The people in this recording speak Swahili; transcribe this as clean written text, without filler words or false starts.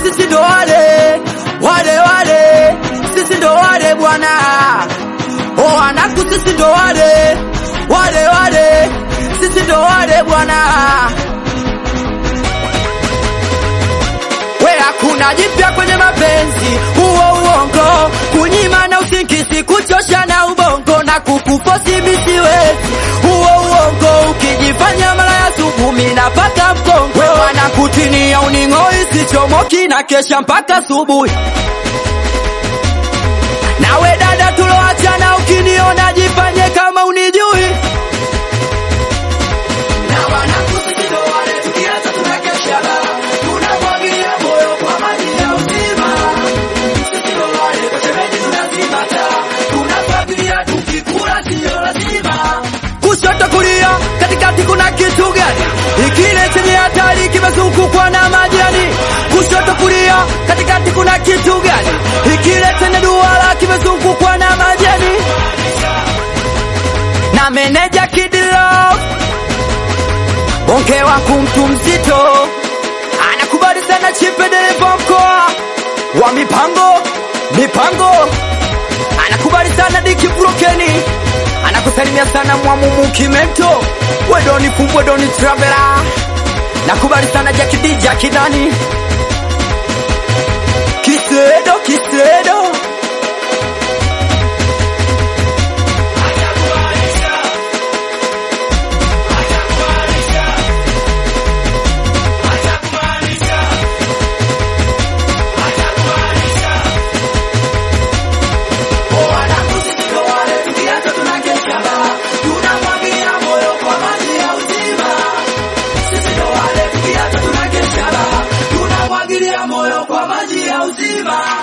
sisi ndo wale sisi ndo wale bwana. Oh wanangu sisi ndo wale sisi ndo wale bwana. We hakuna jipya kwenye mapenzi, huo uongo, kunyima na usingizi, kuchosha na ubongo na kukufosi misiwezi, huo uongo, ukijifanya mara ya subu mimi napata mkongo. We wanakutinia uningoi sichomoki na kesha mpaka asubuhi. Nawe dada tuloachana ukiniona jifanye kama unijui. Na wanangu sisi ndo wale tukiacha tunakesha ba, tunamwagia moyo kwa maji ya uzima. Sisi ndo wale kwa shemeji tunazima taa, tunafagilia tukikula sio lazima. Kushoto kulia katikati kuna kitu gani? Ikile chenye hatari kimezungukwa na majani. Kushoto kulia katikati kuna kitu gani? Ikile chenye duara kimezungukwa na majani. Na meneja Kidilo bonge wangu mtu mzito, anakubali sana chipe dereva mkoa wa mipango, anakubali sana Diki Brokeni, anakusalimia sana Mwamumu Kimento, wedoni fumbwe doni travela, nakubali sana Jackie Dani, Kisedo moyo kwa maji ya uzima.